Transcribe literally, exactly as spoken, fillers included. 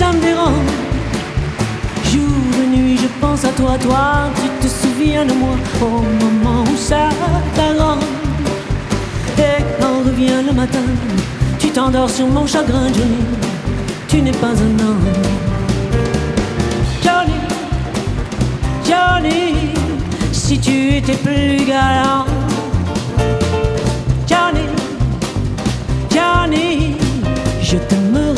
ça me dérange. Jour et nuit je pense à toi, toi, tu te souviens de moi au moment où ça t'arrange. Et quand revient le matin, tu t'endors sur mon chagrin, Johnny, tu n'es pas un ange. Johnny, Johnny, si tu étais plus galant. Johnny, Johnny, je t'aimerais